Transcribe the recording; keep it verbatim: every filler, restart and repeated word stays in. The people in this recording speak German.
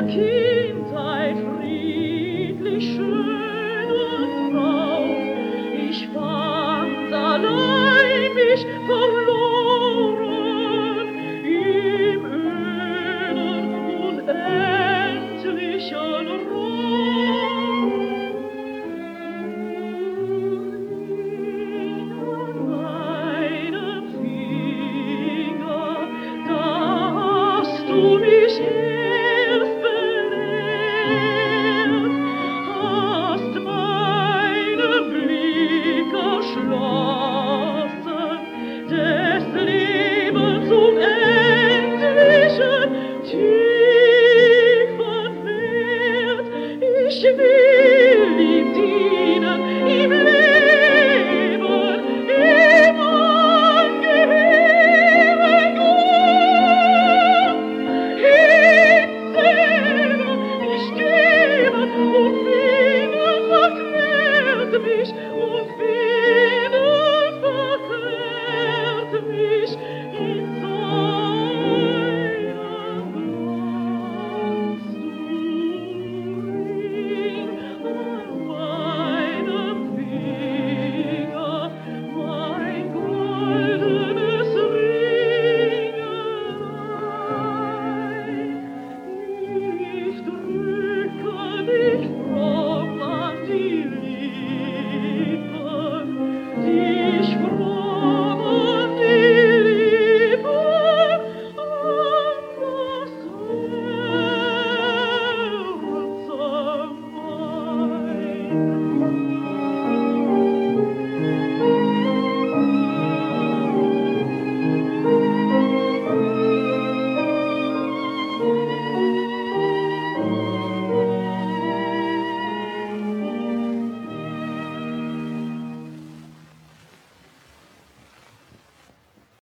Kindheit friedlich, schön und frau. Ich fand allein mich verloren im öden, unendlichen Raum. Meinem Finger, da hast du mich erst belehrt, hast meinen Blick erschlossen, des Lebens unendlichen, tiefen Wert. Ich will ihm dienen, ihm leben, ihm angehören nur. Hinselber mich geben und Frieden verklärt mich, und Frieden verklärt mich in seinem Glanzring. An meinem Finger mein goldenes Ringelein. Ich drücke dich fromm an die Lippen, dich fromm an die Lippen, an das Herz mein.